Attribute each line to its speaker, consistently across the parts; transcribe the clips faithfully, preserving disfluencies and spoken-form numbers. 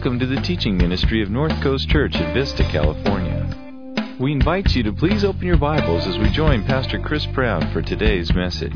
Speaker 1: Welcome to the teaching ministry of North Coast Church at Vista, California. We invite you to please open your Bibles as we join Pastor Chris Brown for today's message.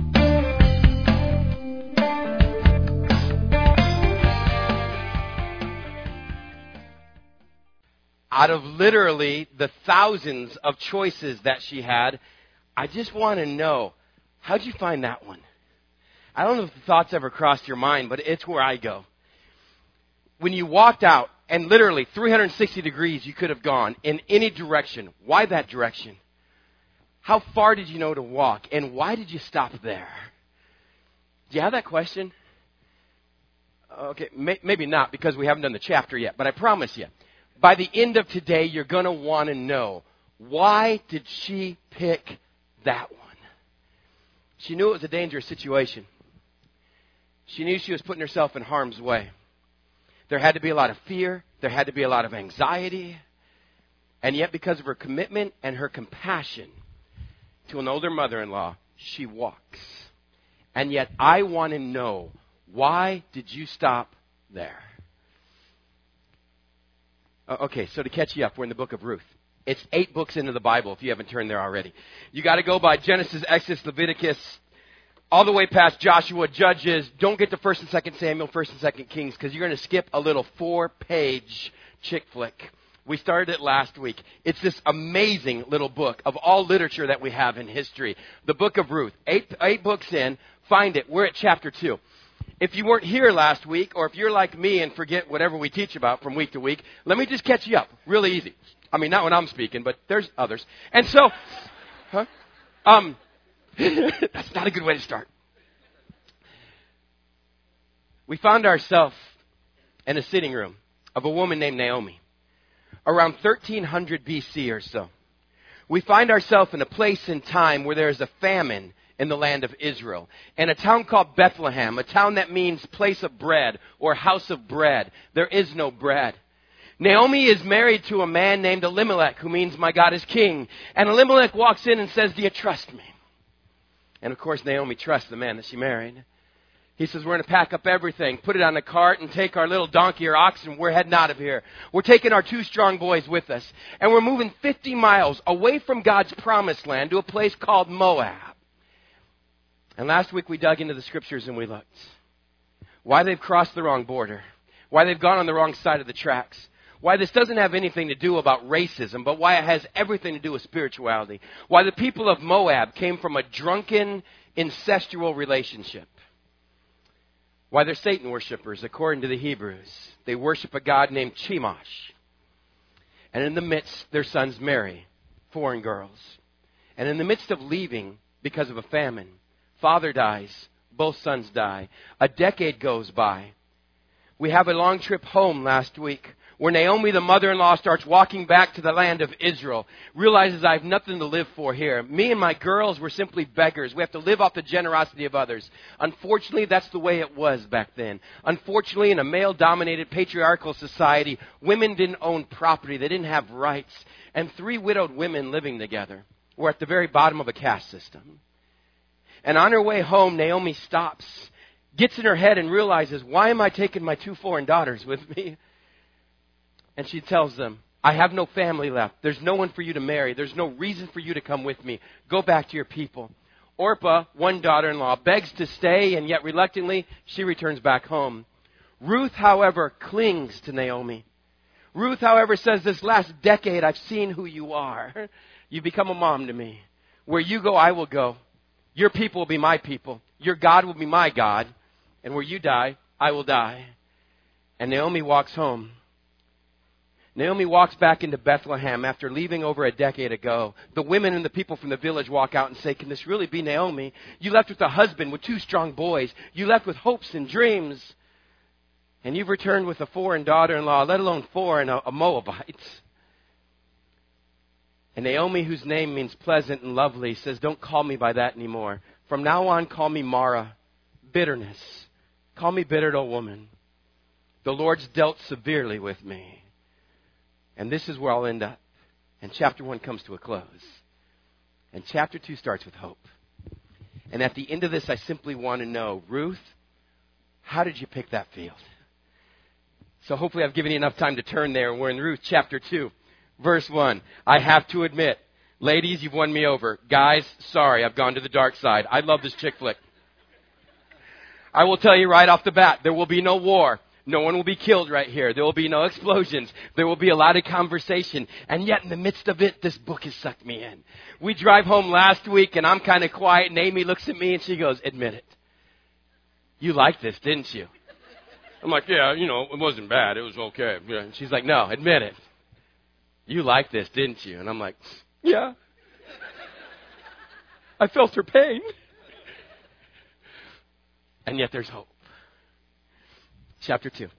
Speaker 2: Out of literally the thousands of choices that she had, I just want to know, how'd you find that one? I don't know if the thoughts ever crossed your mind, but it's where I go. When you walked out, and literally three hundred sixty degrees you could have gone in any direction, why that direction? How far did you know to walk, and why did you stop there? Do you have that question? Okay, may, maybe not, because we haven't done the chapter yet, but I promise you, by the end of today, you're going to want to know, why did she pick that one? She knew it was a dangerous situation. She knew she was putting herself in harm's way. There had to be a lot of fear. There had to be a lot of anxiety. And yet, because of her commitment and her compassion to an older mother-in-law, she walks. And yet, I want to know, why did you stop there? Okay, so to catch you up, we're in the book of Ruth. It's eight books into the Bible, if you haven't turned there already. You got to go by Genesis, Exodus, Leviticus, all the way past Joshua, Judges. Don't get to First and Second Samuel, First and Second Kings, because you're going to skip a little four-page chick flick. We started it last week. It's this amazing little book of all literature that we have in history. The book of Ruth. Eight, eight books in. Find it. We're at chapter two. If you weren't here last week, or if you're like me and forget whatever we teach about from week to week, let me just catch you up. Really easy. I mean, not when I'm speaking, but there's others. And so, huh? Um... That's not a good way to start. We found ourselves in a sitting room of a woman named Naomi, around thirteen hundred B C or so. We find ourselves in a place and time where there is a famine in the land of Israel, and a town called Bethlehem, a town that means place of bread or house of bread. There is no bread. Naomi is married to a man named Elimelech, who means my God is king. And Elimelech walks in and says, "Do you trust me?" And of course, Naomi trusts the man that she married. He says, "We're going to pack up everything, put it on a cart, and take our little donkey or oxen. We're heading out of here. We're taking our two strong boys with us. And we're moving fifty miles away from God's promised land to a place called Moab." And last week we dug into the scriptures and we looked. Why they've crossed the wrong border. Why they've gone on the wrong side of the tracks. Why this doesn't have anything to do about racism, but why it has everything to do with spirituality. Why the people of Moab came from a drunken, incestual relationship. Why they're Satan worshipers, according to the Hebrews. They worship a god named Chemosh. And in the midst, their sons marry foreign girls. And in the midst of leaving because of a famine, father dies, both sons die. A decade goes by. We have a long trip home last week, where Naomi, the mother-in-law, starts walking back to the land of Israel, realizes I have nothing to live for here. Me and my girls were simply beggars. We have to live off the generosity of others. Unfortunately, that's the way it was back then. Unfortunately, in a male-dominated patriarchal society, women didn't own property. They didn't have rights. And three widowed women living together were at the very bottom of a caste system. And on her way home, Naomi stops, gets in her head and realizes, why am I taking my two foreign daughters with me? And she tells them, I have no family left. There's no one for you to marry. There's no reason for you to come with me. Go back to your people. Orpah, one daughter-in-law, begs to stay, and yet reluctantly, she returns back home. Ruth, however, clings to Naomi. Ruth, however, says, this last decade, I've seen who you are. You've become a mom to me. Where you go, I will go. Your people will be my people. Your God will be my God. And where you die, I will die. And Naomi walks home. Naomi walks back into Bethlehem after leaving over a decade ago. The women and the people from the village walk out and say, can this really be Naomi? You left with a husband with two strong boys. You left with hopes and dreams. And you've returned with a foreign daughter-in-law, let alone foreign, a, a Moabite. And Naomi, whose name means pleasant and lovely, says, don't call me by that anymore. From now on, call me Mara, bitterness. Call me bitter old woman. The Lord's dealt severely with me. And this is where I'll end up. And chapter one comes to a close. And chapter two starts with hope. And at the end of this, I simply want to know, Ruth, how did you pick that field? So hopefully I've given you enough time to turn there. We're in Ruth chapter two, verse one. I have to admit, ladies, you've won me over. Guys, sorry, I've gone to the dark side. I love this chick flick. I will tell you right off the bat, there will be no war. No one will be killed right here. There will be no explosions. There will be a lot of conversation. And yet in the midst of it, this book has sucked me in. We drive home last week and I'm kind of quiet and Amy looks at me and she goes, admit it. You liked this, didn't you? I'm like, yeah, you know, it wasn't bad. It was okay. Yeah. And she's like, no, admit it. You liked this, didn't you? And I'm like, yeah. I felt her pain. And yet there's hope. Chapter two.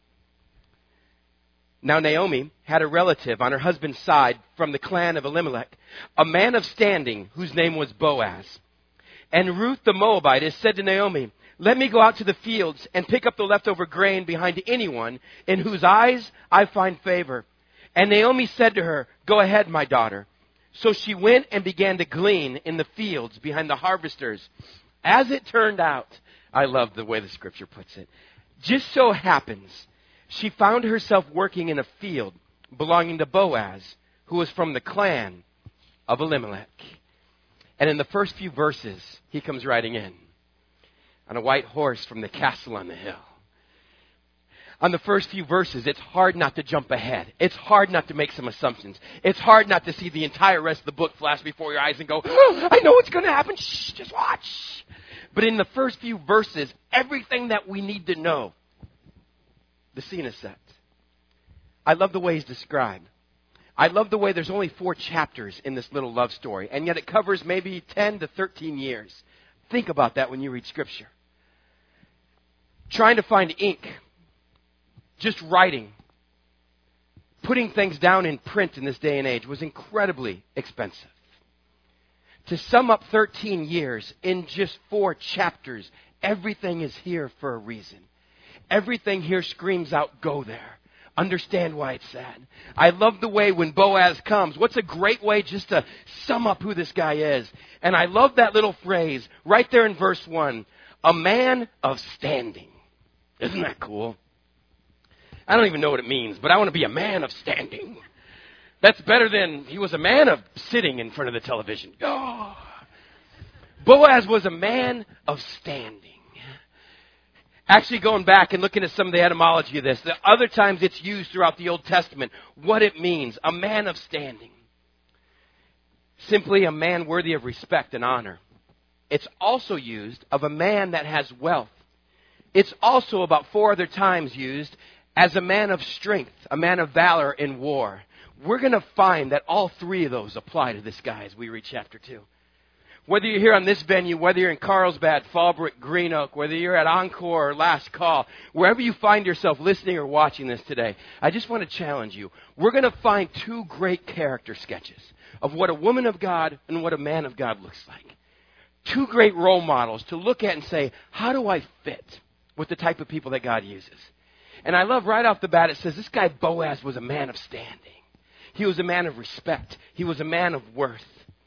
Speaker 2: Now Naomi had a relative on her husband's side from the clan of Elimelech, a man of standing whose name was Boaz. And Ruth the Moabitess said to Naomi, let me go out to the fields and pick up the leftover grain behind anyone in whose eyes I find favor. And Naomi said to her, go ahead, my daughter. So she went and began to glean in the fields behind the harvesters. As it turned out, I love the way the scripture puts it, just so happens she found herself working in a field belonging to Boaz, who was from the clan of Elimelech. And in the first few verses, he comes riding in on a white horse from the castle on the hill. On the first few verses, it's hard not to jump ahead. It's hard not to make some assumptions. It's hard not to see the entire rest of the book flash before your eyes and go, oh, I know what's going to happen. Shh, just watch. But in the first few verses, everything that we need to know, the scene is set. I love the way he's described. I love the way there's only four chapters in this little love story, and yet it covers maybe ten to thirteen years. Think about that when you read Scripture. Trying to find ink, just writing, putting things down in print in this day and age was incredibly expensive. To sum up thirteen years in just four chapters, everything is here for a reason. Everything here screams out, go there. Understand why it's sad. I love the way when Boaz comes. What's a great way just to sum up who this guy is? And I love that little phrase right there in verse one. A man of standing. Isn't that cool? I don't even know what it means, but I want to be a man of standing. That's better than he was a man of sitting in front of the television. Oh. Boaz was a man of standing. Actually, going back and looking at some of the etymology of this, the other times it's used throughout the Old Testament, what it means, a man of standing. Simply a man worthy of respect and honor. It's also used of a man that has wealth. It's also about four other times used as a man of strength, a man of valor in war. We're going to find that all three of those apply to this guy as we read chapter two. Whether you're here on this venue, whether you're in Carlsbad, Fallbrook, Green Oak, whether you're at Encore or Last Call, wherever you find yourself listening or watching this today, I just want to challenge you. We're going to find two great character sketches of what a woman of God and what a man of God looks like. Two great role models to look at and say, how do I fit with the type of people that God uses? And I love right off the bat, it says this guy Boaz was a man of standing. He was a man of respect. He was a man of worth.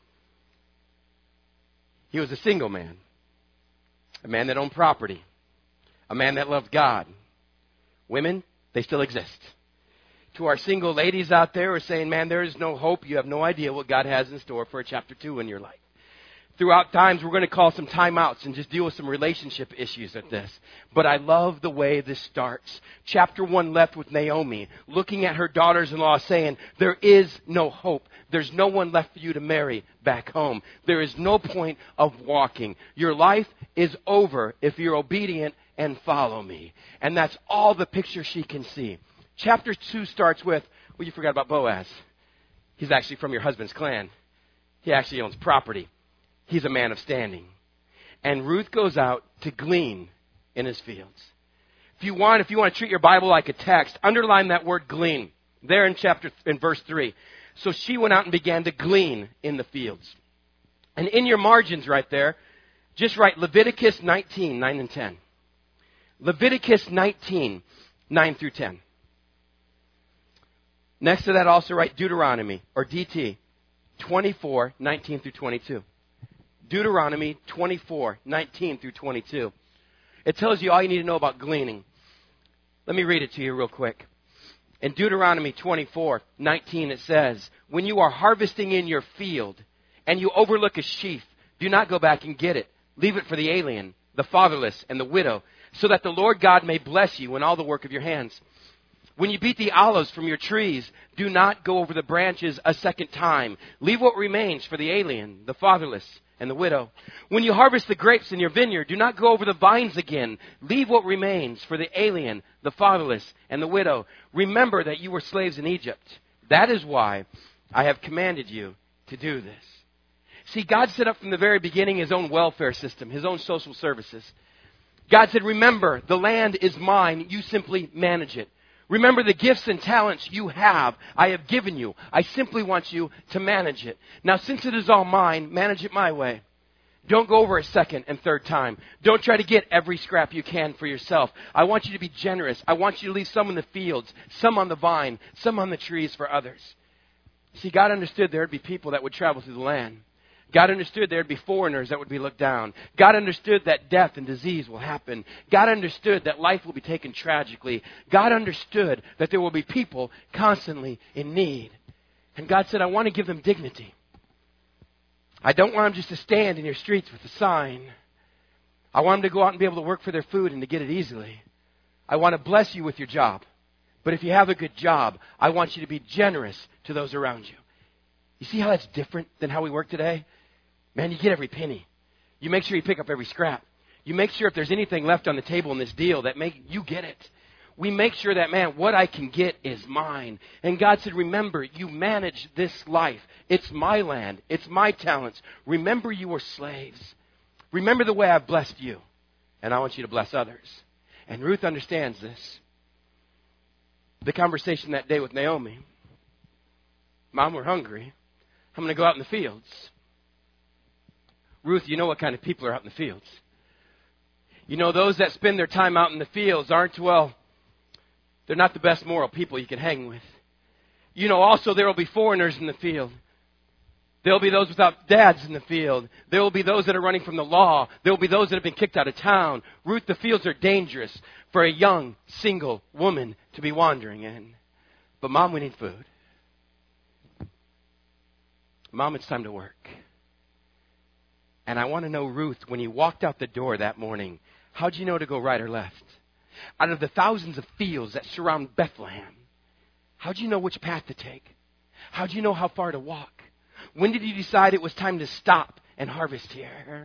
Speaker 2: He was a single man. A man that owned property. A man that loved God. Women, they still exist. To our single ladies out there who are saying, man, there is no hope. You have no idea what God has in store for a chapter two in your life. Throughout times, we're going to call some timeouts and just deal with some relationship issues at this. But I love the way this starts. Chapter one left with Naomi looking at her daughters-in-law saying, there is no hope. There's no one left for you to marry back home. There is no point of walking. Your life is over if you're obedient and follow me. And that's all the picture she can see. Chapter two starts with, well, you forgot about Boaz. He's actually from your husband's clan. He actually owns property. He's a man of standing. And Ruth goes out to glean in his fields. If you want, if you want to treat your Bible like a text, underline that word glean there in chapter, in verse three. So she went out and began to glean in the fields. And in your margins right there, just write Leviticus nineteen, nine and ten. Leviticus nineteen, nine through ten. Next to that also write Deuteronomy, or D T, twenty-four, nineteen through twenty-two. Deuteronomy twenty-four, nineteen through twenty-two. It tells you all you need to know about gleaning. Let me read it to you real quick. In Deuteronomy twenty-four nineteen it says, when you are harvesting in your field and you overlook a sheaf, do not go back and get it. Leave it for the alien, the fatherless, and the widow, so that the Lord God may bless you in all the work of your hands. When you beat the olives from your trees, do not go over the branches a second time. Leave what remains for the alien, the fatherless, and the widow. When you harvest the grapes in your vineyard, do not go over the vines again. Leave what remains for the alien, the fatherless, and the widow. Remember that you were slaves in Egypt. That is why I have commanded you to do this. See, God set up from the very beginning His own welfare system, His own social services. God said, remember, the land is mine. You simply manage it. Remember the gifts and talents you have, I have given you. I simply want you to manage it. Now, since it is all mine, manage it my way. Don't go over a second and third time. Don't try to get every scrap you can for yourself. I want you to be generous. I want you to leave some in the fields, some on the vine, some on the trees for others. See, God understood there would be people that would travel through the land. God understood there would be foreigners that would be looked down. God understood that death and disease will happen. God understood that life will be taken tragically. God understood that there will be people constantly in need. And God said, I want to give them dignity. I don't want them just to stand in your streets with a sign. I want them to go out and be able to work for their food and to get it easily. I want to bless you with your job. But if you have a good job, I want you to be generous to those around you. You see how that's different than how we work today? Man, you get every penny. You make sure you pick up every scrap. You make sure if there's anything left on the table in this deal that make you get it. We make sure that, man, what I can get is mine. And God said, remember, you manage this life. It's my land. It's my talents. Remember you were slaves. Remember the way I've blessed you. And I want you to bless others. And Ruth understands this. The conversation that day with Naomi. Mom, we're hungry. I'm going to go out in the fields. Ruth, you know what kind of people are out in the fields. You know, those that spend their time out in the fields aren't, well, they're not the best moral people you can hang with. You know, also there will be foreigners in the field. There will be those without dads in the field. There will be those that are running from the law. There will be those that have been kicked out of town. Ruth, the fields are dangerous for a young, single woman to be wandering in. But Mom, we need food. Mom, it's time to work. And I want to know, Ruth, when you walked out the door that morning, how'd you know to go right or left? Out of the thousands of fields that surround Bethlehem, how'd you know which path to take? How'd you know how far to walk? When did you decide it was time to stop and harvest here?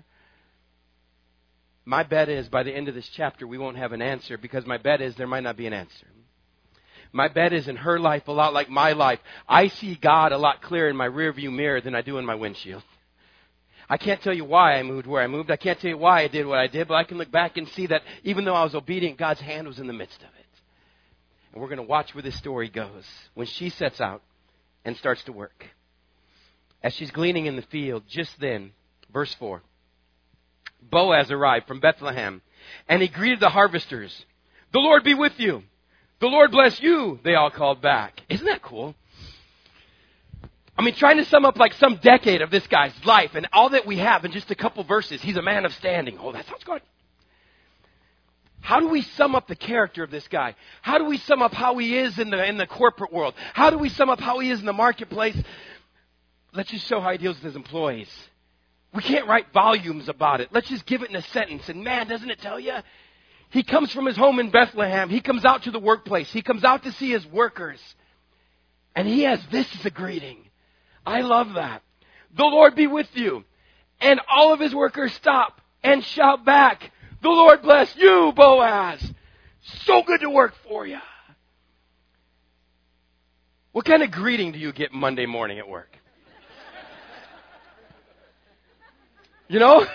Speaker 2: My bet is by the end of this chapter, we won't have an answer, because my bet is there might not be an answer. My bet is in her life, a lot like my life, I see God a lot clearer in my rearview mirror than I do in my windshield. I can't tell you why I moved where I moved. I can't tell you why I did what I did, but I can look back and see that even though I was obedient, God's hand was in the midst of it. And we're going to watch where this story goes when she sets out and starts to work. As she's gleaning in the field, just then, verse four, Boaz arrived from Bethlehem, and he greeted the harvesters. The Lord be with you. The Lord bless you, they all called back. Isn't that cool? I mean, trying to sum up like some decade of this guy's life and all that we have in just a couple verses. He's a man of standing. Oh, that sounds good. How do we sum up the character of this guy? How do we sum up how he is in the in the corporate world? How do we sum up how he is in the marketplace? Let's just show how he deals with his employees. We can't write volumes about it. Let's just give it in a sentence. And man, doesn't it tell you? He comes from his home in Bethlehem. He comes out to the workplace. He comes out to see his workers. And he has this as a greeting. I love that. The Lord be with you. And all of his workers stop and shout back, the Lord bless you, Boaz. So good to work for you. What kind of greeting do you get Monday morning at work? You know?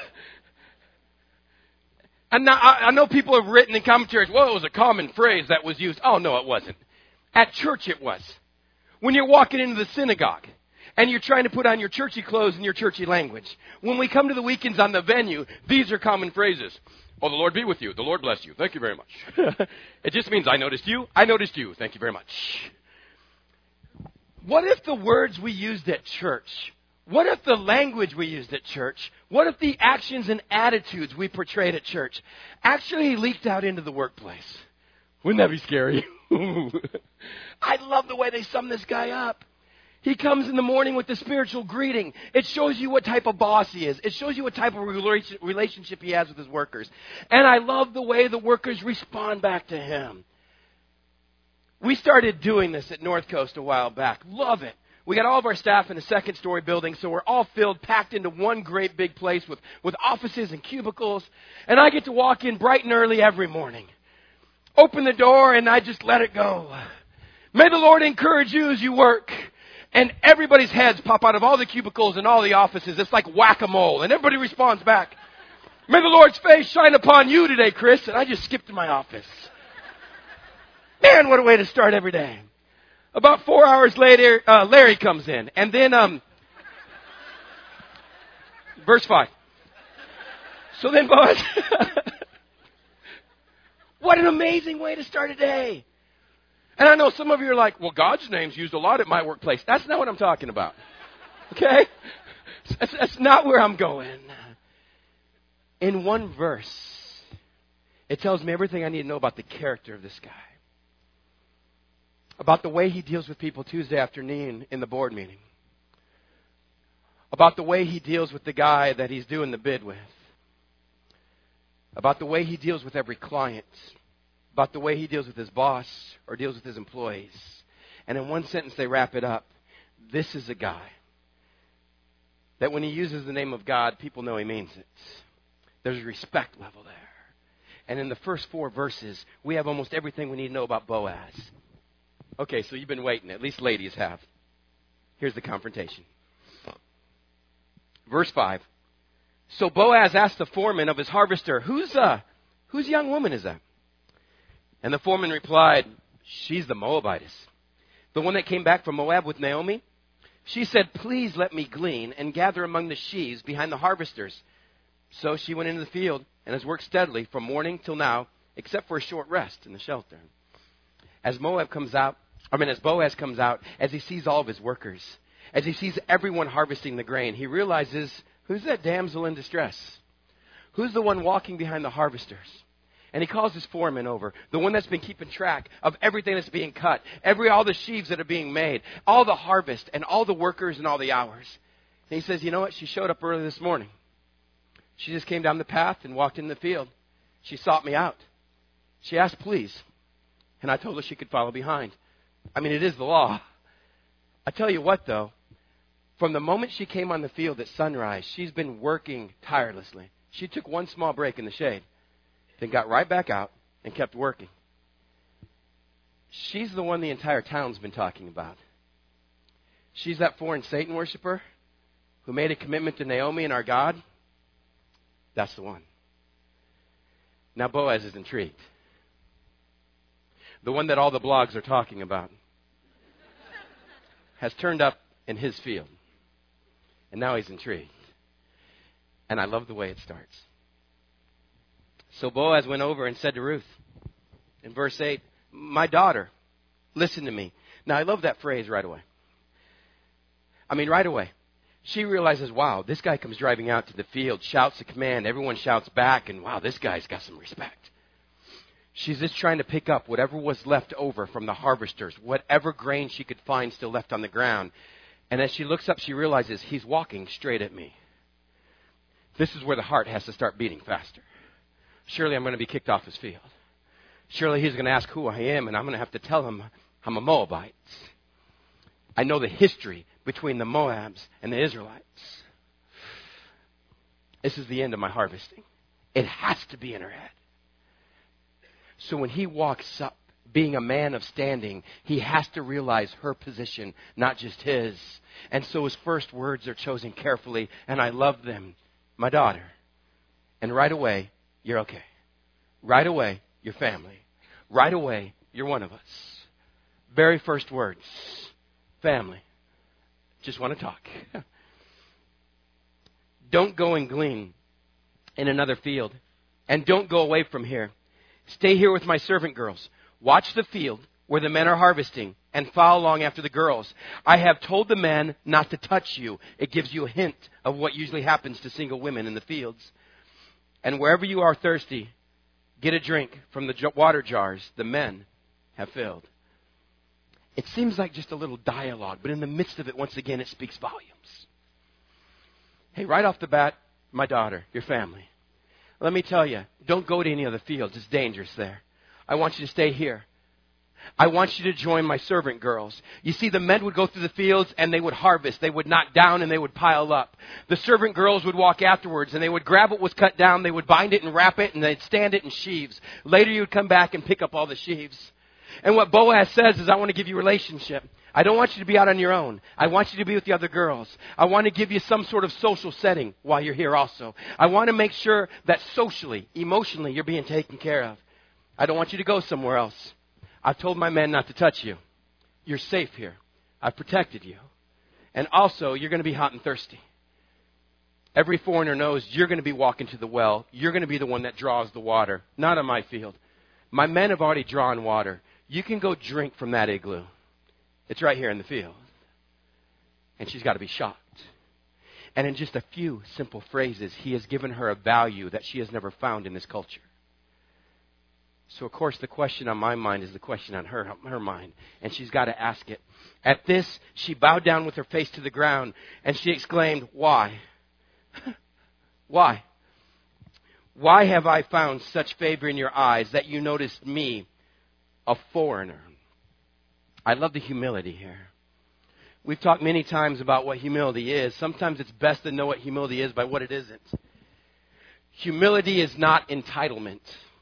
Speaker 2: And now, I know people have written in commentaries, well, it was a common phrase that was used. Oh, no, it wasn't. At church it was. When you're walking into the synagogue and you're trying to put on your churchy clothes and your churchy language. When we come to the weekends on the venue, these are common phrases. Oh, the Lord be with you. The Lord bless you. Thank you very much. It just means I noticed you. I noticed you. Thank you very much. What if the words we used at church, what if the language we used at church, what if the actions and attitudes we portrayed at church actually leaked out into the workplace? Wouldn't that be scary? I love the way they sum this guy up. He comes in the morning with the spiritual greeting. It shows you what type of boss he is. It shows you what type of relationship he has with his workers. And I love the way the workers respond back to him. We started doing this at North Coast a while back. Love it. We got all of our staff in a second story building, so we're all filled, packed into one great big place with, with offices and cubicles. And I get to walk in bright and early every morning. Open the door and I just let it go. May the Lord encourage you as you work. And everybody's heads pop out of all the cubicles and all the offices. It's like whack-a-mole. And everybody responds back. May the Lord's face shine upon you today, Chris. And I just skipped to my office. Man, what a way to start every day. About four hours later, uh, Larry comes in. And then, um, verse five. So then, Boaz, what an amazing way to start a day. And I know some of you are like, well, God's name's used a lot at my workplace. That's not what I'm talking about. Okay? That's, that's not where I'm going. In one verse, it tells me everything I need to know about the character of this guy. About the way he deals with people Tuesday afternoon in the board meeting. About the way he deals with the guy that he's doing the bid with. About the way he deals with every client. About the way he deals with his boss or deals with his employees. And in one sentence they wrap it up. This is a guy that when he uses the name of God, people know he means it. There's a respect level there. And in the first four verses, we have almost everything we need to know about Boaz. Okay, so you've been waiting. At least ladies have. Here's the confrontation. Verse five. So Boaz asked the foreman of his harvester, Who's uh, whose young woman is that? And the foreman replied, She's the Moabitess, the one that came back from Moab with Naomi. She said, Please let me glean and gather among the sheaves behind the harvesters. So she went into the field and has worked steadily from morning till now, except for a short rest in the shelter. As Moab comes out, I mean, as Boaz comes out, as he sees all of his workers, as he sees everyone harvesting the grain, he realizes, who's that damsel in distress? Who's the one walking behind the harvesters? And he calls his foreman over, the one that's been keeping track of everything that's being cut, every all the sheaves that are being made, all the harvest, and all the workers and all the hours. And he says, you know what? She showed up early this morning. She just came down the path and walked in the field. She sought me out. She asked, please. And I told her she could follow behind. I mean, it is the law. I tell you what, though. From the moment she came on the field at sunrise, she's been working tirelessly. She took one small break in the shade, then got right back out and kept working. She's the one the entire town's been talking about. She's that foreign Satan worshiper who made a commitment to Naomi and our God. That's the one. Now Boaz is intrigued. The one that all the blogs are talking about has turned up in his field. And now he's intrigued. And I love the way it starts. So Boaz went over and said to Ruth, in verse eight, my daughter, listen to me. Now I love that phrase right away. I mean, right away. She realizes, wow, this guy comes driving out to the field, shouts a command, everyone shouts back, and wow, this guy's got some respect. She's just trying to pick up whatever was left over from the harvesters, whatever grain she could find still left on the ground. And as she looks up, she realizes he's walking straight at me. This is where the heart has to start beating faster. Surely I'm going to be kicked off his field. Surely he's going to ask who I am, and I'm going to have to tell him I'm a Moabite. I know the history between the Moabs and the Israelites. This is the end of my harvesting. It has to be in her head. So when he walks up, being a man of standing, he has to realize her position, not just his. And so his first words are chosen carefully, and I love them. My daughter. And right away, you're okay. Right away, you're family. Right away, you're one of us. Very first words. Family. Just want to talk. Don't go and glean in another field. And don't go away from here. Stay here with my servant girls. Watch the field where the men are harvesting and follow along after the girls. I have told the men not to touch you. It gives you a hint of what usually happens to single women in the fields. And wherever you are thirsty, get a drink from the water jars the men have filled. It seems like just a little dialogue, but in the midst of it, once again, it speaks volumes. Hey, right off the bat, my daughter, your family. Let me tell you, don't go to any other fields. It's dangerous there. I want you to stay here. I want you to join my servant girls. You see, the men would go through the fields and they would harvest. They would knock down and they would pile up. The servant girls would walk afterwards and they would grab what was cut down. They would bind it and wrap it and they'd stand it in sheaves. Later you would come back and pick up all the sheaves. And what Boaz says is, I want to give you a relationship. I don't want you to be out on your own. I want you to be with the other girls. I want to give you some sort of social setting while you're here also. I want to make sure that socially, emotionally, you're being taken care of. I don't want you to go somewhere else. I've told my men not to touch you. You're safe here. I've protected you. And also, you're going to be hot and thirsty. Every foreigner knows you're going to be walking to the well. You're going to be the one that draws the water. Not on my field. My men have already drawn water. You can go drink from that igloo. It's right here in the field. And she's got to be shocked. And in just a few simple phrases, he has given her a value that she has never found in this culture. So, of course, the question on my mind is the question on her, her mind. And she's got to ask it. At this, she bowed down with her face to the ground. And she exclaimed, why? Why? Why have I found such favor in your eyes that you noticed me, a foreigner? I love the humility here. We've talked many times about what humility is. Sometimes it's best to know what humility is by what it isn't. Humility is not entitlement.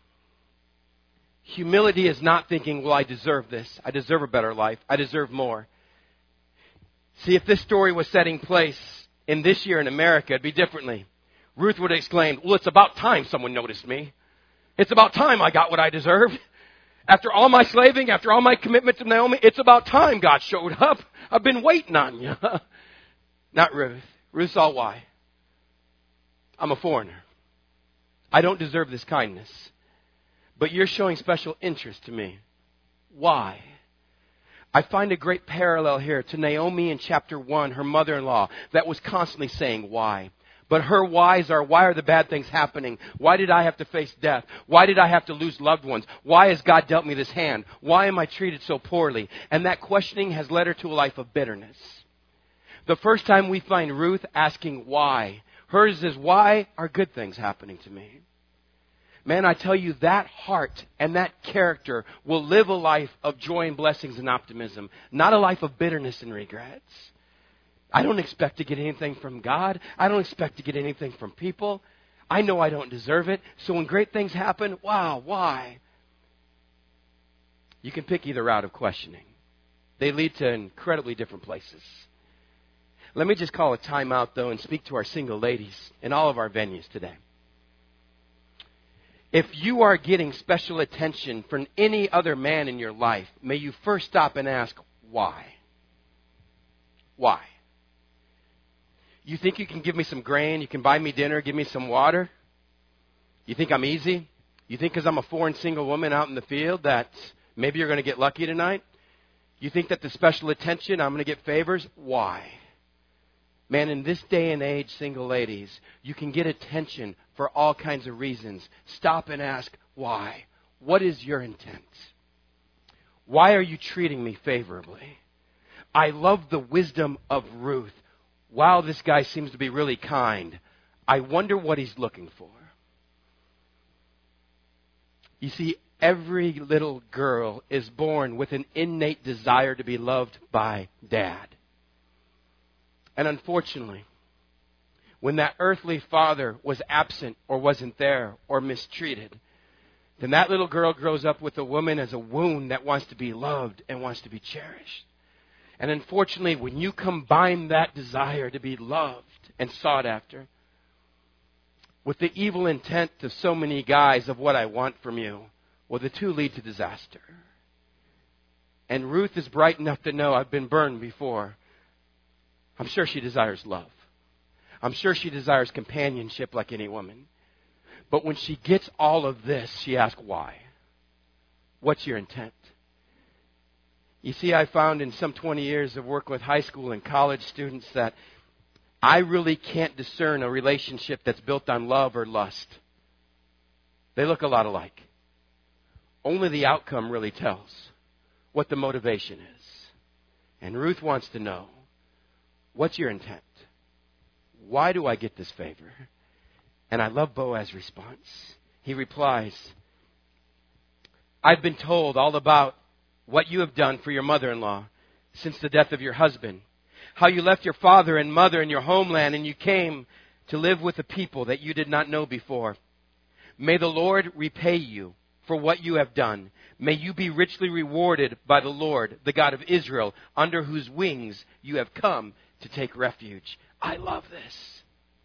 Speaker 2: Humility is not thinking, well, I deserve this. I deserve a better life. I deserve more. See, if this story was setting place in this year in America, it'd be differently. Ruth would have exclaimed, well, it's about time someone noticed me. It's about time I got what I deserved. After all my slaving, after all my commitment to Naomi, it's about time God showed up. I've been waiting on you. Not Ruth. Ruth saw why. I'm a foreigner. I don't deserve this kindness. But you're showing special interest to me. Why? I find a great parallel here to Naomi in chapter one, her mother-in-law, that was constantly saying why. But her whys are, why are the bad things happening? Why did I have to face death? Why did I have to lose loved ones? Why has God dealt me this hand? Why am I treated so poorly? And that questioning has led her to a life of bitterness. The first time we find Ruth asking why, hers is, why are good things happening to me? Man, I tell you, that heart and that character will live a life of joy and blessings and optimism, not a life of bitterness and regrets. I don't expect to get anything from God. I don't expect to get anything from people. I know I don't deserve it. So when great things happen, wow, why? You can pick either route of questioning. They lead to incredibly different places. Let me just call a time out, though, and speak to our single ladies in all of our venues today. If you are getting special attention from any other man in your life, may you first stop and ask, why? Why? You think you can give me some grain, you can buy me dinner, give me some water? You think I'm easy? You think because I'm a foreign single woman out in the field that maybe you're going to get lucky tonight? You think that the special attention, I'm going to get favors? Why? Man, in this day and age, single ladies, you can get attention for all kinds of reasons. Stop and ask, why? What is your intent? Why are you treating me favorably? I love the wisdom of Ruth. Wow, this guy seems to be really kind. I wonder what he's looking for. You see, every little girl is born with an innate desire to be loved by Dad. And unfortunately, when that earthly father was absent or wasn't there or mistreated, then that little girl grows up with a woman as a wound that wants to be loved and wants to be cherished. And unfortunately, when you combine that desire to be loved and sought after with the evil intent of so many guys of what I want from you, well, the two lead to disaster. And Ruth is bright enough to know I've been burned before. I'm sure she desires love. I'm sure she desires companionship like any woman. But when she gets all of this, she asks why. What's your intent? You see, I found in some twenty years of work with high school and college students that I really can't discern a relationship that's built on love or lust. They look a lot alike. Only the outcome really tells. what the motivation is. And Ruth wants to know, what's your intent? Why do I get this favor? And I love Boaz's response. He replies, I've been told all about what you have done for your mother-in-law since the death of your husband. How you left your father and mother and your homeland and you came to live with a people that you did not know before. May the Lord repay you for what you have done. May you be richly rewarded by the Lord, the God of Israel, under whose wings you have come to take refuge. I love this.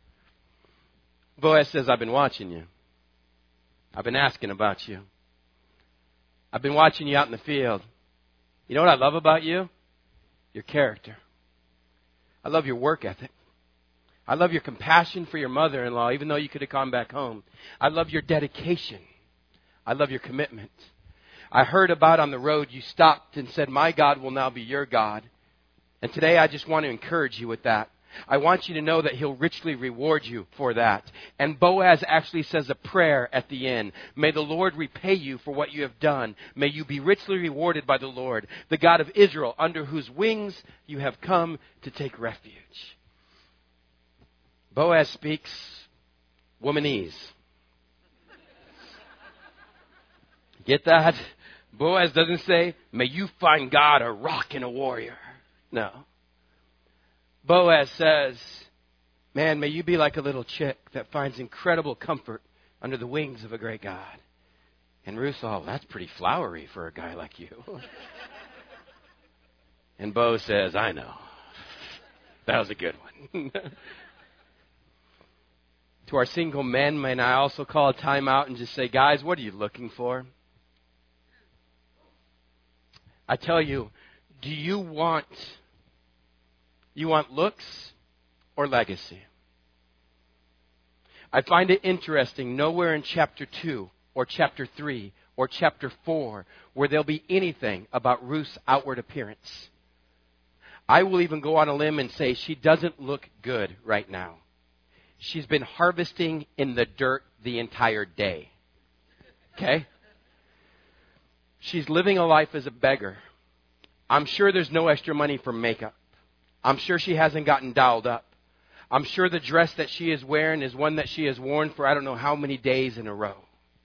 Speaker 2: Boaz says, I've been watching you. I've been asking about you. I've been watching you out in the field. You know what I love about you? Your character. I love your work ethic. I love your compassion for your mother-in-law, even though you could have gone back home. I love your dedication. I love your commitment. I heard about on the road you stopped and said, my God will now be your God. And today I just want to encourage you with that. I want you to know that He'll richly reward you for that. And Boaz actually says a prayer at the end. May the Lord repay you for what you have done. May you be richly rewarded by the Lord, the God of Israel, under whose wings you have come to take refuge. Boaz speaks womanese. Get that? Boaz doesn't say, may you find God a rock and a warrior. No. Boaz says, man, may you be like a little chick that finds incredible comfort under the wings of a great God. And Ruth thought, oh, that's pretty flowery for a guy like you. And Bo says, I know. That was a good one. To our single men, may I also call a time out and just say, guys, what are you looking for? I tell you, do you want... You want looks or legacy? I find it interesting, nowhere in chapter two or chapter three or chapter four where there'll be anything about Ruth's outward appearance. I will even go on a limb and say she doesn't look good right now. She's been harvesting in the dirt the entire day. Okay? She's living a life as a beggar. I'm sure there's no extra money for makeup. I'm sure she hasn't gotten dolled up. I'm sure the dress that she is wearing is one that she has worn for I don't know how many days in a row.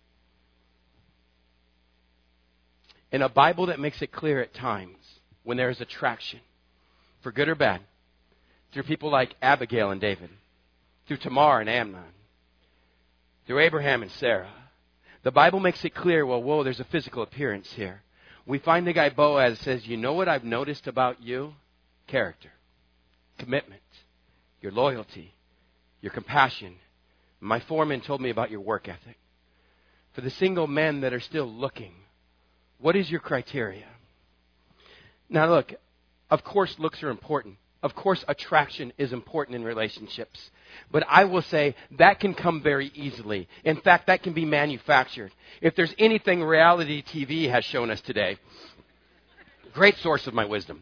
Speaker 2: In a Bible that makes it clear at times when there is attraction, for good or bad, through people like Abigail and David, through Tamar and Amnon, through Abraham and Sarah, the Bible makes it clear, well, whoa, there's a physical appearance here. We find the guy Boaz says, you know what I've noticed about you? Character. Commitment, your loyalty, your compassion. My foreman told me about your work ethic. For the single men that are still looking, what is your criteria? Now look, of course looks are important. Of course attraction is important in relationships. But I will say that can come very easily. In fact, that can be manufactured. If there's anything reality T V has shown us today, great source of my wisdom.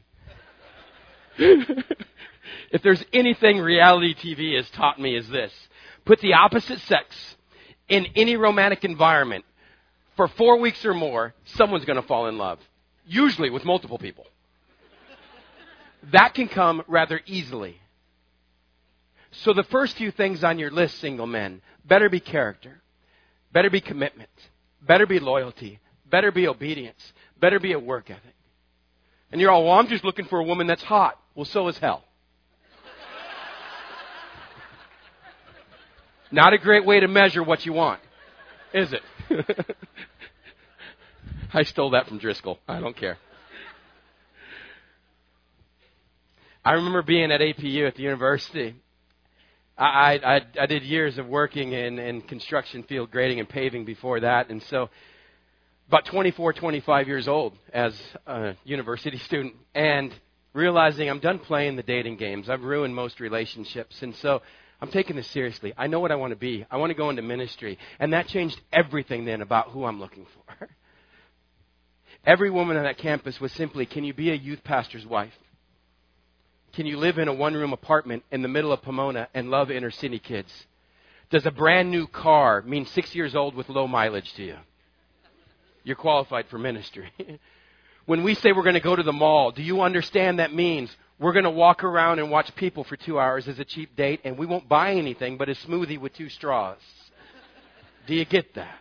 Speaker 2: If there's anything reality T V has taught me is this. Put the opposite sex in any romantic environment for four weeks or more, someone's going to fall in love. Usually with multiple people. That can come rather easily. So the first few things on your list, single men, better be character, better be commitment, better be loyalty, better be obedience, better be a work ethic. And you're all, well, I'm just looking for a woman that's hot. Well, so is hell. Not a great way to measure what you want, is it? I stole that from Driscoll. I don't care. I remember being at A P U at the university. I, I, I did years of working in, in construction field grading and paving before that. And so about twenty-four, twenty-five years old as a university student and realizing I'm done playing the dating games. I've ruined most relationships. And so I'm taking this seriously. I know what I want to be. I want to go into ministry. And that changed everything then about who I'm looking for. Every woman on that campus was simply, can you be a youth pastor's wife? Can you live in a one-room apartment in the middle of Pomona and love inner city kids? Does a brand new car mean six years old with low mileage to you? You're qualified for ministry. When we say we're going to go to the mall, do you understand that means we're going to walk around and watch people for two hours as a cheap date, and we won't buy anything but a smoothie with two straws? Do you get that?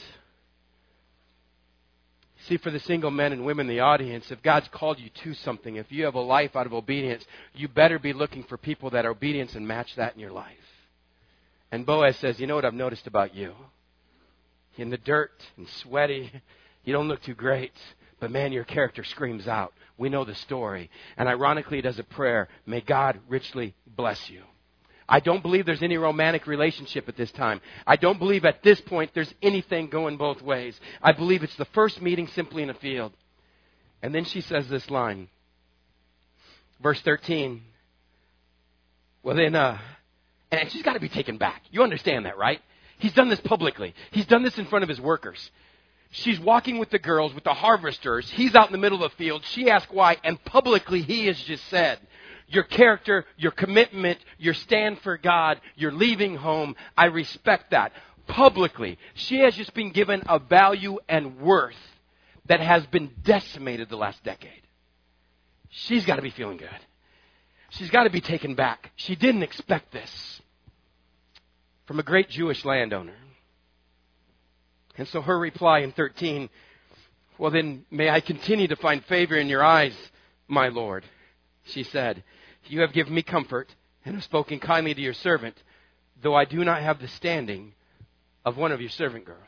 Speaker 2: See, for the single men and women in the audience, if God's called you to something, if you have a life out of obedience, you better be looking for people that are obedient and match that in your life. And Boaz says, you know what I've noticed about you? In the dirt and sweaty, you don't look too great. But man, your character screams out. We know the story. And ironically, it does a prayer. May God richly bless you. I don't believe there's any romantic relationship at this time. I don't believe at this point there's anything going both ways. I believe it's the first meeting simply in a field. And then she says this line. Verse thirteen. Well then, uh, and she's got to be taken back. You understand that, right? He's done this publicly. He's done this in front of his workers. She's walking with the girls, with the harvesters. He's out in the middle of the field. She asks why, and publicly he has just said, your character, your commitment, your stand for God, your leaving home, I respect that. Publicly, she has just been given a value and worth that has been decimated the last decade. She's got to be feeling good. She's got to be taken back. She didn't expect this from a great Jewish landowner. And so her reply in thirteen, well then, may I continue to find favor in your eyes, my Lord. She said, you have given me comfort and have spoken kindly to your servant, though I do not have the standing of one of your servant girls.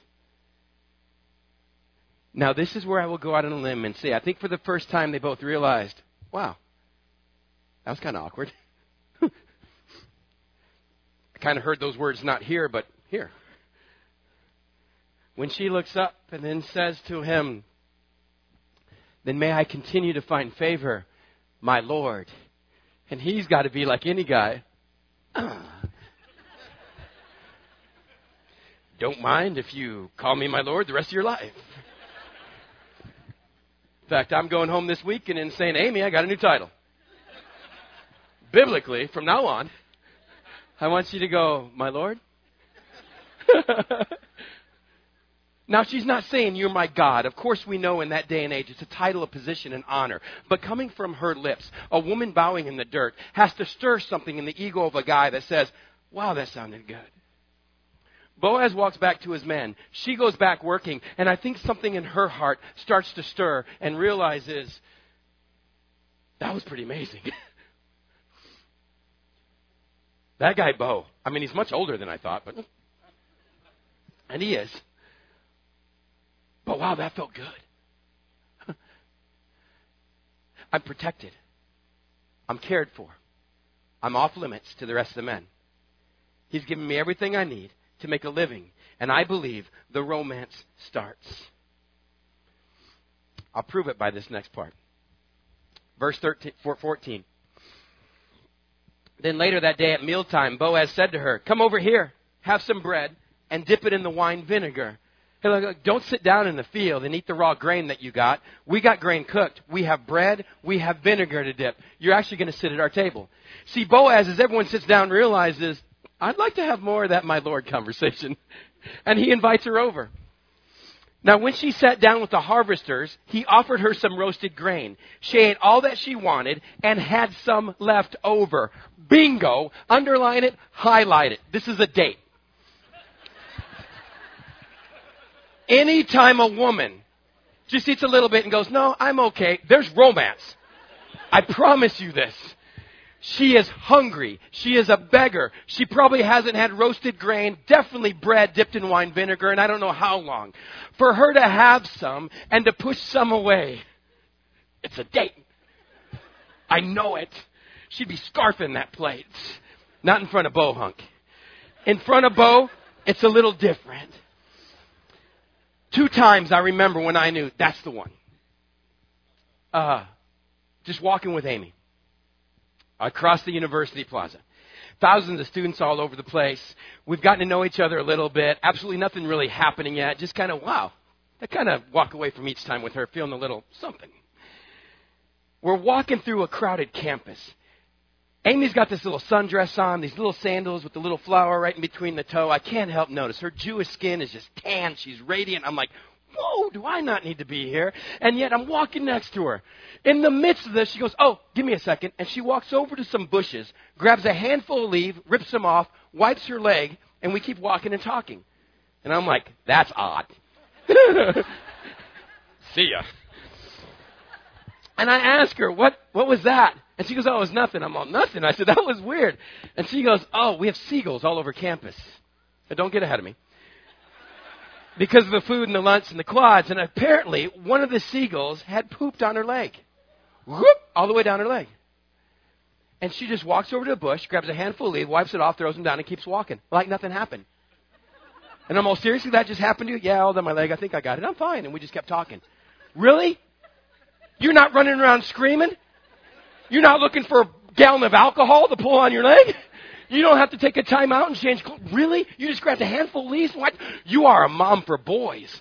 Speaker 2: Now this is where I will go out on a limb and say, I think for the first time they both realized, wow, that was kind of awkward. I kind of heard those words not here, but here. When she looks up and then says to him, then may I continue to find favor, my Lord. And he's got to be like any guy. Uh, Don't mind if you call me my Lord the rest of your life. In fact, I'm going home this week and in saying, Amy, I got a new title. Biblically, from now on, I want you to go, my Lord. Now, she's not saying you're my God. Of course, we know in that day and age it's a title, a position, and honor. But coming from her lips, a woman bowing in the dirt has to stir something in the ego of a guy that says, wow, that sounded good. Boaz walks back to his men. She goes back working. And I think something in her heart starts to stir and realizes, that was pretty amazing. That guy, Bo, I mean, he's much older than I thought, but and he is. But wow, that felt good. I'm protected. I'm cared for. I'm off limits to the rest of the men. He's given me everything I need to make a living. And I believe the romance starts. I'll prove it by this next part. Verse thirteen, fourteen. Then later that day at mealtime, Boaz said to her, come over here, have some bread, and dip it in the wine vinegar. Hey, look, look, don't sit down in the field and eat the raw grain that you got. We got grain cooked. We have bread. We have vinegar to dip. You're actually going to sit at our table. See, Boaz, as everyone sits down, realizes, I'd like to have more of that my Lord conversation. And he invites her over. Now, when she sat down with the harvesters, he offered her some roasted grain. She ate all that she wanted and had some left over. Bingo. Underline it. Highlight it. This is a date. Anytime a woman just eats a little bit and goes, no, I'm okay, there's romance. I promise you this. She is hungry. She is a beggar. She probably hasn't had roasted grain, definitely bread dipped in wine vinegar, and I don't know how long. For her to have some and to push some away, it's a date. I know it. She'd be scarfing that plate. Not in front of Bo Hunk. In front of Bo, it's a little different. Two times I remember when I knew that's the one. Uh, just walking with Amy across the university plaza. Thousands of students all over the place. We've gotten to know each other a little bit. Absolutely nothing really happening yet. Just kind of, wow. I kind of walk away from each time with her feeling a little something. We're walking through a crowded campus. Amy's got this little sundress on, these little sandals with the little flower right in between the toe. I can't help notice. Her Jewish skin is just tan. She's radiant. I'm like, whoa, do I not need to be here? And yet I'm walking next to her. In the midst of this, she goes, oh, give me a second. And she walks over to some bushes, grabs a handful of leaves, rips them off, wipes her leg, and we keep walking and talking. And I'm like, that's odd. See ya. And I ask her, what, what was that? And she goes, oh, it was nothing. I'm all, nothing. I said, that was weird. And she goes, oh, we have seagulls all over campus. So don't get ahead of me. Because of the food and the lunch and the quads. And apparently, one of the seagulls had pooped on her leg. Whoop, all the way down her leg. And she just walks over to a bush, grabs a handful of leaves, wipes it off, throws them down, and keeps walking. Like nothing happened. And I'm all, seriously, that just happened to you? Yeah, all on my leg. I think I got it. I'm fine. And we just kept talking. Really? You're not running around screaming? You're not looking for a gallon of alcohol to pull on your leg? You don't have to take a time out and change clothes? Really? You just grabbed a handful of leaves? What? You are a mom for boys.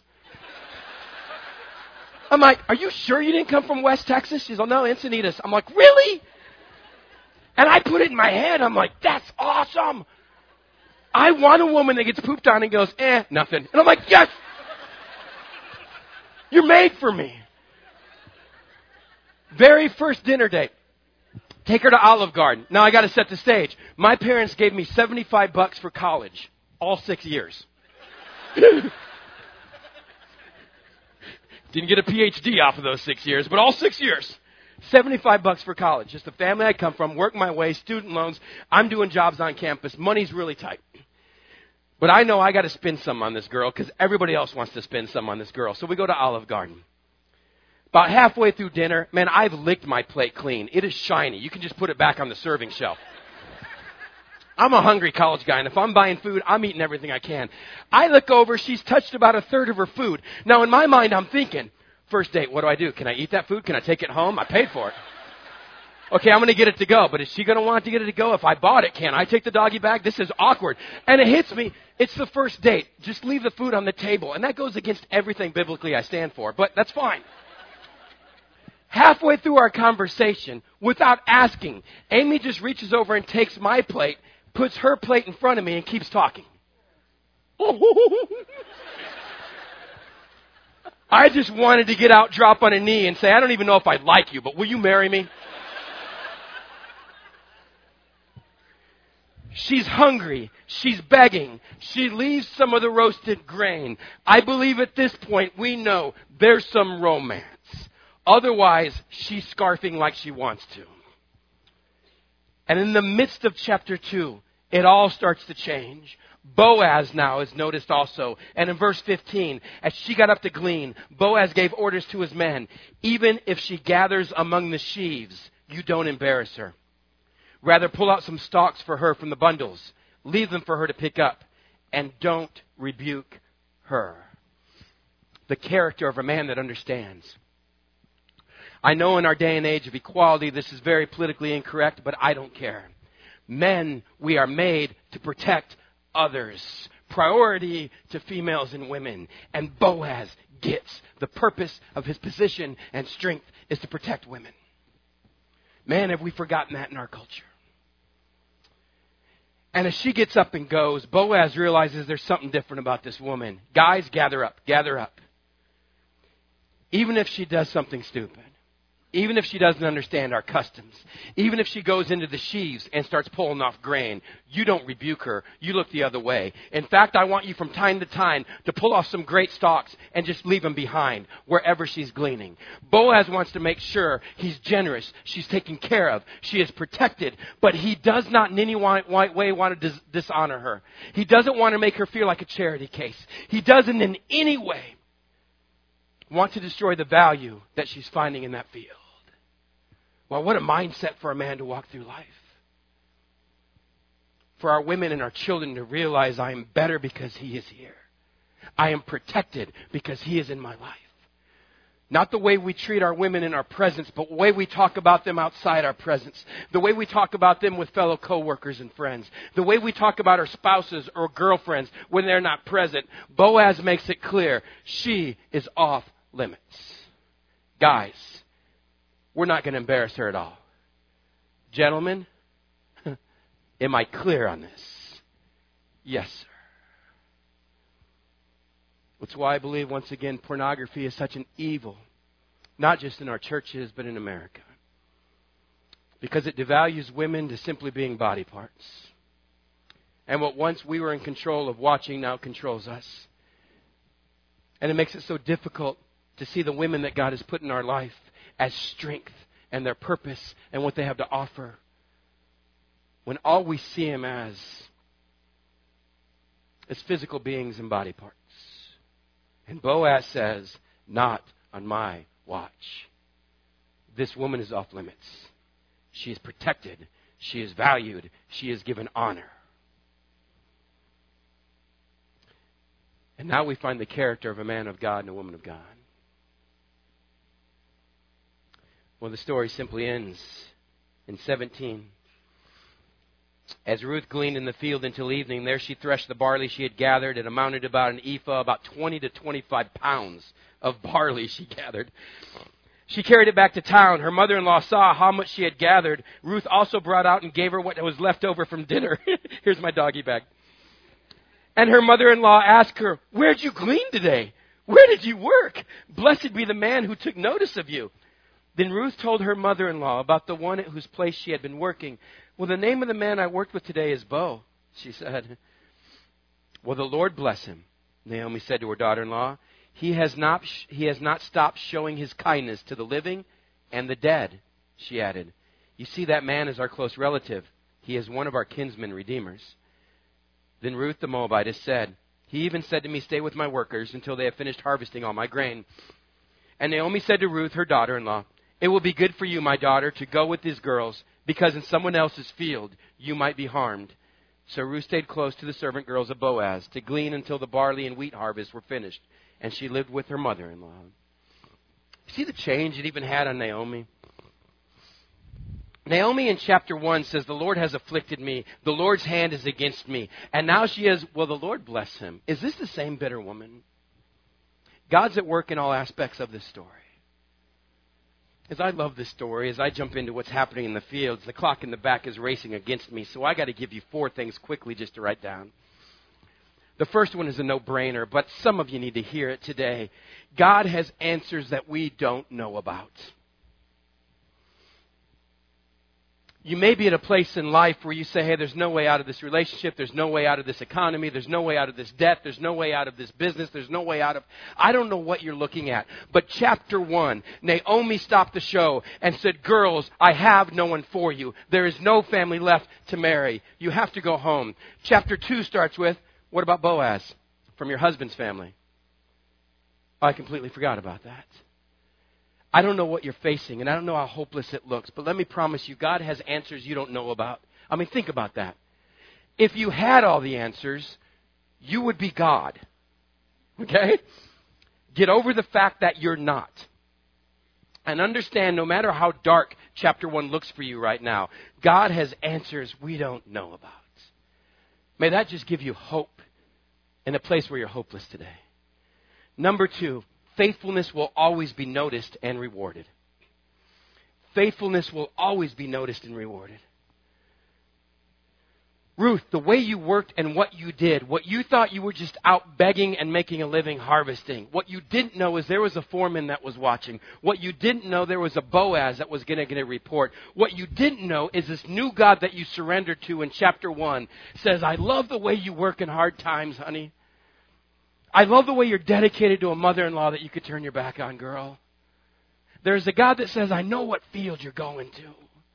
Speaker 2: I'm like, are you sure you didn't come from West Texas? She's like, no, Encinitas. I'm like, really? And I put it in my head. I'm like, that's awesome. I want a woman that gets pooped on and goes, eh, nothing. And I'm like, yes. You're made for me. Very first dinner date. Take her to Olive Garden. Now I got to set the stage. My parents gave me seventy-five bucks for college. All six years. Didn't get a P H D off of those six years, but all six years. seventy-five bucks for college. Just the family I come from, work my way, student loans. I'm doing jobs on campus. Money's really tight. But I know I got to spend some on this girl because everybody else wants to spend some on this girl. So we go to Olive Garden. About halfway through dinner, man, I've licked my plate clean. It is shiny. You can just put it back on the serving shelf. I'm a hungry college guy, and if I'm buying food, I'm eating everything I can. I look over, she's touched about a third of her food. Now, in my mind, I'm thinking, first date, what do I do? Can I eat that food? Can I take it home? I paid for it. Okay, I'm going to get it to go, but is she going to want to get it to go? If I bought it, can I take the doggy bag? This is awkward. And it hits me, it's the first date. Just leave the food on the table. And that goes against everything biblically I stand for, but that's fine. Halfway through our conversation, without asking, Amy just reaches over and takes my plate, puts her plate in front of me, and keeps talking. I just wanted to get out, drop on a knee, and say, I don't even know if I like you, but will you marry me? She's hungry. She's begging. She leaves some of the roasted grain. I believe at this point we know there's some romance. Otherwise, she's scarfing like she wants to. And in the midst of chapter two, it all starts to change. Boaz now is noticed also. And in verse fifteen, as she got up to glean, Boaz gave orders to his men, even if she gathers among the sheaves, you don't embarrass her. Rather, pull out some stalks for her from the bundles. Leave them for her to pick up. And don't rebuke her. The character of a man that understands. I know in our day and age of equality, this is very politically incorrect, but I don't care. Men, we are made to protect others. Priority to females and women. And Boaz gets the purpose of his position and strength is to protect women. Man, have we forgotten that in our culture. And as she gets up and goes, Boaz realizes there's something different about this woman. Guys, gather up, gather up. Even if she does something stupid. Even if she doesn't understand our customs. Even if she goes into the sheaves and starts pulling off grain. You don't rebuke her. You look the other way. In fact, I want you from time to time to pull off some great stalks and just leave them behind wherever she's gleaning. Boaz wants to make sure he's generous. She's taken care of. She is protected. But he does not in any way want to dis- dishonor her. He doesn't want to make her feel like a charity case. He doesn't in any way want to destroy the value that she's finding in that field. Well, what a mindset for a man to walk through life. For our women and our children to realize I am better because he is here. I am protected because he is in my life. Not the way we treat our women in our presence, but the way we talk about them outside our presence. The way we talk about them with fellow coworkers and friends. The way we talk about our spouses or girlfriends when they're not present. Boaz makes it clear she is off limits. Guys, we're not going to embarrass her at all. Gentlemen, am I clear on this? Yes, sir. That's why I believe, once again, pornography is such an evil, not just in our churches, but in America. Because it devalues women to simply being body parts. And what once we were in control of watching now controls us. And it makes it so difficult to see the women that God has put in our life as strength and their purpose and what they have to offer, when all we see them as is physical beings and body parts. And Boaz says, not on my watch. This woman is off limits. She is protected. She is valued. She is given honor. And now we find the character of a man of God and a woman of God. Well, the story simply ends in seventeen. As Ruth gleaned in the field until evening, there she threshed the barley she had gathered. It amounted to about an ephah, about twenty to twenty-five pounds of barley she gathered. She carried it back to town. Her mother-in-law saw how much she had gathered. Ruth also brought out and gave her what was left over from dinner. Here's my doggy bag. And her mother-in-law asked her, where'd you glean today? Where did you work? Blessed be the man who took notice of you. Then Ruth told her mother-in-law about the one at whose place she had been working. Well, the name of the man I worked with today is Bo, she said. Well, the Lord bless him, Naomi said to her daughter-in-law. He has not, he has not stopped showing his kindness to the living and the dead, she added. You see, that man is our close relative. He is one of our kinsmen redeemers. Then Ruth the Moabitess said, he even said to me, stay with my workers until they have finished harvesting all my grain. And Naomi said to Ruth, her daughter-in-law, it will be good for you, my daughter, to go with these girls, because in someone else's field you might be harmed. So Ruth stayed close to the servant girls of Boaz to glean until the barley and wheat harvests were finished, and she lived with her mother-in-law. See the change it even had on Naomi? Naomi in chapter one says, the Lord has afflicted me. The Lord's hand is against me. And now she is, well, the Lord bless him. Is this the same bitter woman? God's at work in all aspects of this story. As I love this story, as I jump into what's happening in the fields, the clock in the back is racing against me, so I got to give you four things quickly just to write down. The first one is a no-brainer, but some of you need to hear it today. God has answers that we don't know about. You may be at a place in life where you say, hey, there's no way out of this relationship. There's no way out of this economy. There's no way out of this debt. There's no way out of this business. There's no way out of... I don't know what you're looking at. But chapter one, Naomi stopped the show and said, girls, I have no one for you. There is no family left to marry. You have to go home. Chapter two starts with, what about Boaz from your husband's family? I completely forgot about that. I don't know what you're facing, and I don't know how hopeless it looks, but let me promise you, God has answers you don't know about. I mean, think about that. If you had all the answers, you would be God. Okay? Get over the fact that you're not. And understand, no matter how dark chapter one looks for you right now, God has answers we don't know about. May that just give you hope in a place where you're hopeless today. Number two, faithfulness will always be noticed and rewarded. Faithfulness will always be noticed and rewarded. Ruth, the way you worked and what you did, what you thought you were just out begging and making a living harvesting. What you didn't know is there was a foreman that was watching. What you didn't know, there was a Boaz that was going to get a report. What you didn't know is this new God that you surrendered to in chapter one says, I love the way you work in hard times, honey. I love the way you're dedicated to a mother-in-law that you could turn your back on, girl. There's a God that says, I know what field you're going to.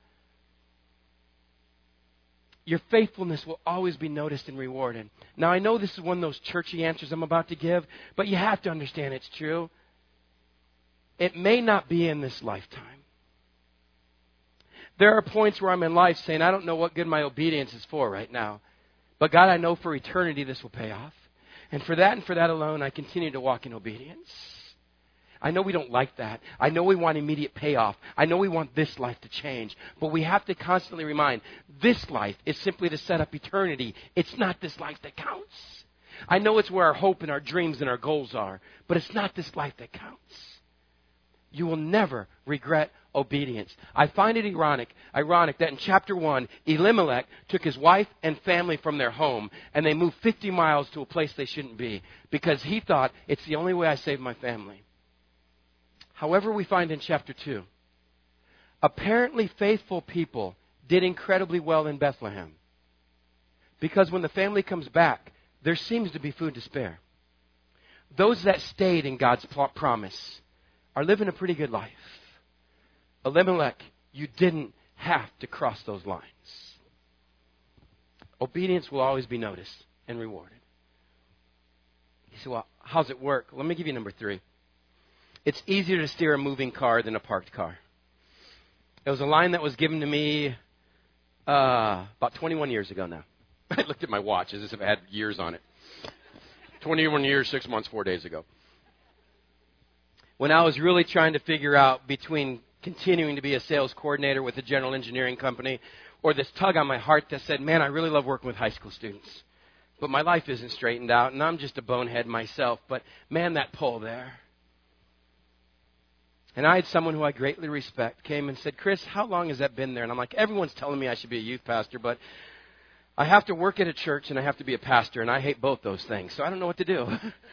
Speaker 2: Your faithfulness will always be noticed and rewarded. Now, I know this is one of those churchy answers I'm about to give, but you have to understand it's true. It may not be in this lifetime. There are points where I'm in life saying, I don't know what good my obedience is for right now. But God, I know for eternity this will pay off. And for that and for that alone, I continue to walk in obedience. I know we don't like that. I know we want immediate payoff. I know we want this life to change. But we have to constantly remind, this life is simply to set up eternity. It's not this life that counts. I know it's where our hope and our dreams and our goals are, but it's not this life that counts. you will never regret obedience. I find it ironic, ironic that in chapter one, Elimelech took his wife and family from their home and they moved fifty miles to a place they shouldn't be because he thought, it's the only way I save my family. However, we find in chapter two, apparently faithful people did incredibly well in Bethlehem. Because when the family comes back, there seems to be food to spare. Those that stayed in God's promise are living a pretty good life. Elimelech, you didn't have to cross those lines. Obedience will always be noticed and rewarded. You say, well, how's it work? Let me give you number three. It's easier to steer a moving car than a parked car. It was a line that was given to me uh, about twenty-one years ago now. I looked at my watch as if it had years on it. twenty-one years, six months, four days ago. When I was really trying to figure out between continuing to be a sales coordinator with a general engineering company or this tug on my heart that said, man, I really love working with high school students. But my life isn't straightened out, and I'm just a bonehead myself. But, man, that pull there. And I had someone who I greatly respect came and said, Chris, how long has that been there? And I'm like, everyone's telling me I should be a youth pastor, but I have to work at a church and I have to be a pastor, and I hate both those things, so I don't know what to do.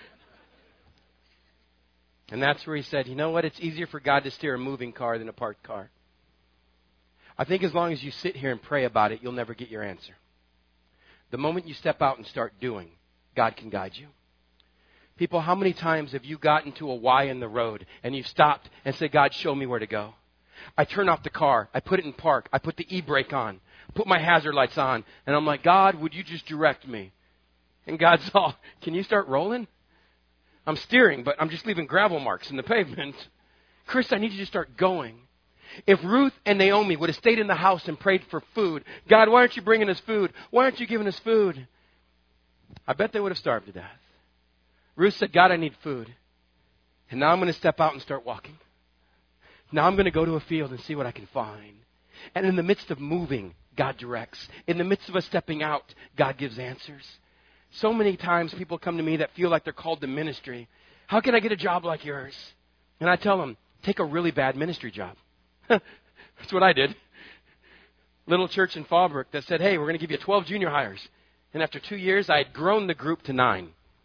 Speaker 2: And that's where he said, you know what? It's easier for God to steer a moving car than a parked car. I think as long as you sit here and pray about it, you'll never get your answer. The moment you step out and start doing, God can guide you. People, how many times have you gotten to a Y in the road and you've stopped and said, God, show me where to go? I turn off the car. I put it in park. I put the e-brake on. I put my hazard lights on. And I'm like, God, would you just direct me? And God's all, can you start rolling? I'm steering, but I'm just leaving gravel marks in the pavement. Chris, I need you to start going. If Ruth and Naomi would have stayed in the house and prayed for food, God, why aren't you bringing us food? Why aren't you giving us food? I bet they would have starved to death. Ruth said, God, I need food. And now I'm going to step out and start walking. Now I'm going to go to a field and see what I can find. And in the midst of moving, God directs. In the midst of us stepping out, God gives answers. So many times people come to me that feel like they're called to ministry. How can I get a job like yours? And I tell them, take a really bad ministry job. That's what I did. Little church in Fallbrook that said, hey, we're going to give you twelve junior hires. And after two years, I had grown the group to nine.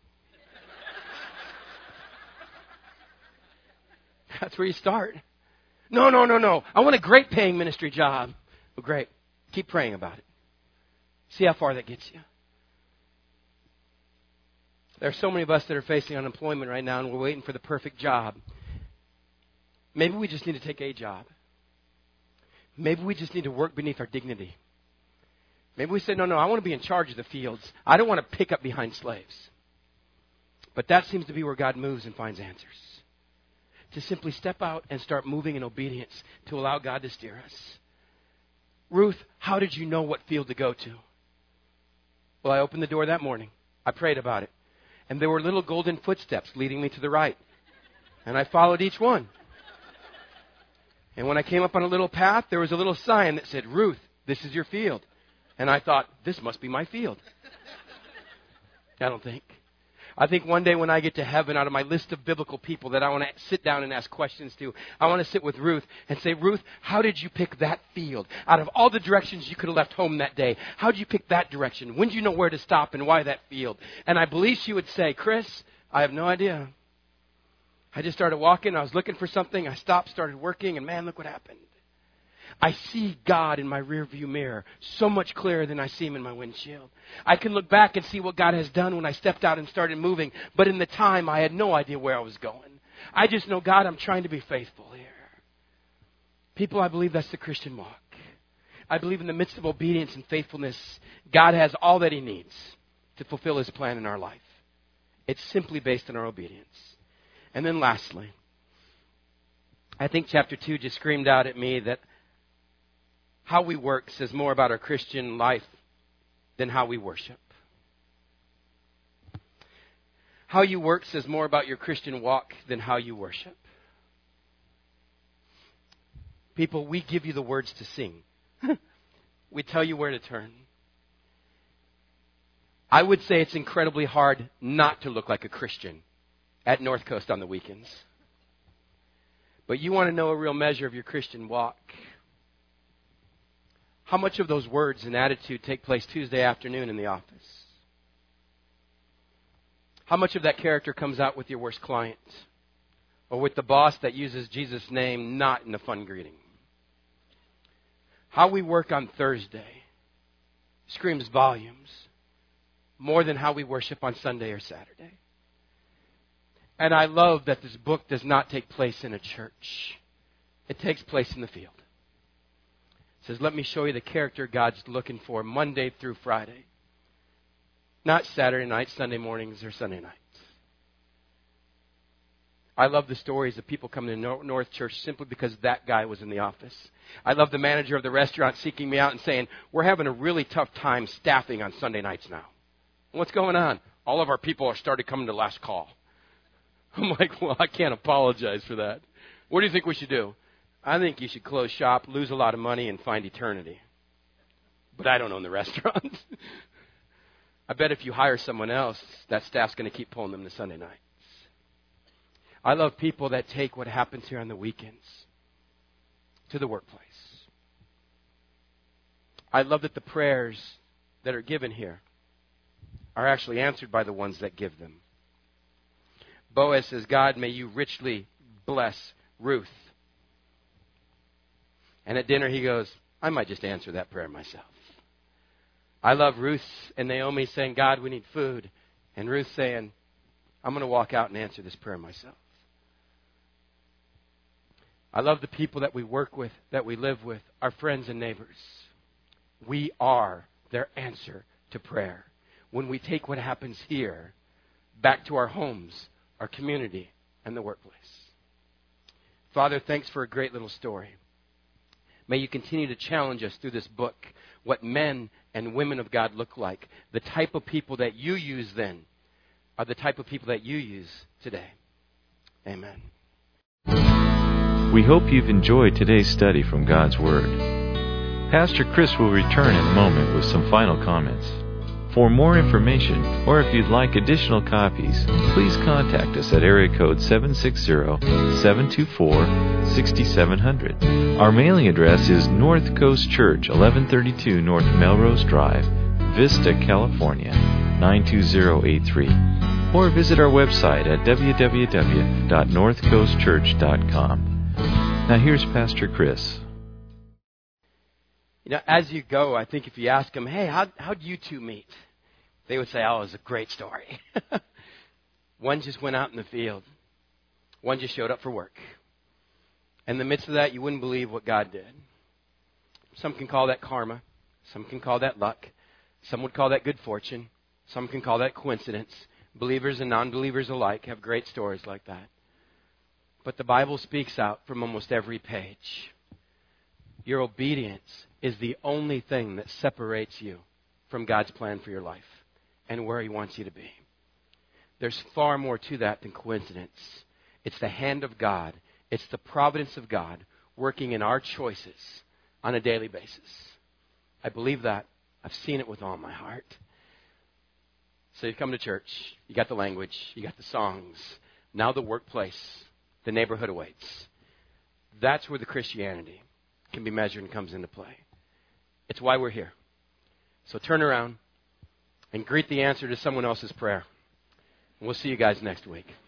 Speaker 2: That's where you start. No, no, no, no. I want a great paying ministry job. Well, great. Keep praying about it. See how far that gets you. There are so many of us that are facing unemployment right now, and we're waiting for the perfect job. Maybe we just need to take a job. Maybe we just need to work beneath our dignity. Maybe we say, no, no, I want to be in charge of the fields. I don't want to pick up behind slaves. But that seems to be where God moves and finds answers. To simply step out and start moving in obedience to allow God to steer us. Ruth, how did you know what field to go to? Well, I opened the door that morning. I prayed about it. And there were little golden footsteps leading me to the right. And I followed each one. And when I came up on a little path, there was a little sign that said, Ruth, this is your field. And I thought, this must be my field. I don't think. I think one day when I get to heaven, out of my list of biblical people that I want to sit down and ask questions to, I want to sit with Ruth and say, Ruth, how did you pick that field? Out of all the directions you could have left home that day, how did you pick that direction? When did you know where to stop and why that field? And I believe she would say, Chris, I have no idea. I just started walking. I was looking for something. I stopped, started working, and man, look what happened. I see God in my rearview mirror so much clearer than I see Him in my windshield. I can look back and see what God has done when I stepped out and started moving. But in the time, I had no idea where I was going. I just know, God, I'm trying to be faithful here. People, I believe that's the Christian walk. I believe in the midst of obedience and faithfulness, God has all that He needs to fulfill His plan in our life. It's simply based on our obedience. And then lastly, I think chapter two just screamed out at me that how we work says more about our Christian life than how we worship. How you work says more about your Christian walk than how you worship. People, we give you the words to sing. We tell you where to turn. I would say it's incredibly hard not to look like a Christian at North Coast on the weekends. But you want to know a real measure of your Christian walk. How much of those words and attitude take place Tuesday afternoon in the office? How much of that character comes out with your worst client? Or with the boss that uses Jesus' name not in a fun greeting? How we work on Thursday screams volumes more than how we worship on Sunday or Saturday. And I love that this book does not take place in a church. It takes place in the field. It says, let me show you the character God's looking for Monday through Friday. Not Saturday nights, Sunday mornings, or Sunday nights. I love the stories of people coming to North Church simply because that guy was in the office. I love the manager of the restaurant seeking me out and saying, we're having a really tough time staffing on Sunday nights now. What's going on? All of our people are started coming to last call. I'm like, well, I can't apologize for that. What do you think we should do? I think you should close shop, lose a lot of money, and find eternity. But I don't own the restaurant. I bet if you hire someone else, that staff's going to keep pulling them to Sunday nights. I love people that take what happens here on the weekends to the workplace. I love that the prayers that are given here are actually answered by the ones that give them. Boaz says, God, may you richly bless Ruth. And at dinner he goes, I might just answer that prayer myself. I love Ruth and Naomi saying, God, we need food. And Ruth saying, I'm going to walk out and answer this prayer myself. I love the people that we work with, that we live with, our friends and neighbors. We are their answer to prayer. When we take what happens here back to our homes, our community, and the workplace. Father, thanks for a great little story. May you continue to challenge us through this book, what men and women of God look like. The type of people that you use then are the type of people that you use today. Amen.
Speaker 1: We hope you've enjoyed today's study from God's Word. Pastor Chris will return in a moment with some final comments. For more information, or if you'd like additional copies, please contact us at area code seven six zero, seven two four, six seven zero zero. Our mailing address is North Coast Church, eleven thirty-two North Melrose Drive, Vista, California, nine two zero eight three. Or visit our website at w w w dot north coast church dot com. Now here's Pastor Chris.
Speaker 2: You know, as you go, I think if you ask them, hey, how, how'd you two meet? They would say, oh, it was a great story. One just went out in the field. One just showed up for work. In the midst of that, you wouldn't believe what God did. Some can call that karma. Some can call that luck. Some would call that good fortune. Some can call that coincidence. Believers and non-believers alike have great stories like that. But the Bible speaks out from almost every page. Your obedience is the only thing that separates you from God's plan for your life and where He wants you to be. There's far more to that than coincidence. It's the hand of God. It's the providence of God working in our choices on a daily basis. I believe that. I've seen it with all my heart. So you come to church. You got the language. You got the songs. Now the workplace. The neighborhood awaits. That's where the Christianity can be measured and comes into play. It's why we're here. So turn around and greet the answer to someone else's prayer. We'll see you guys next week.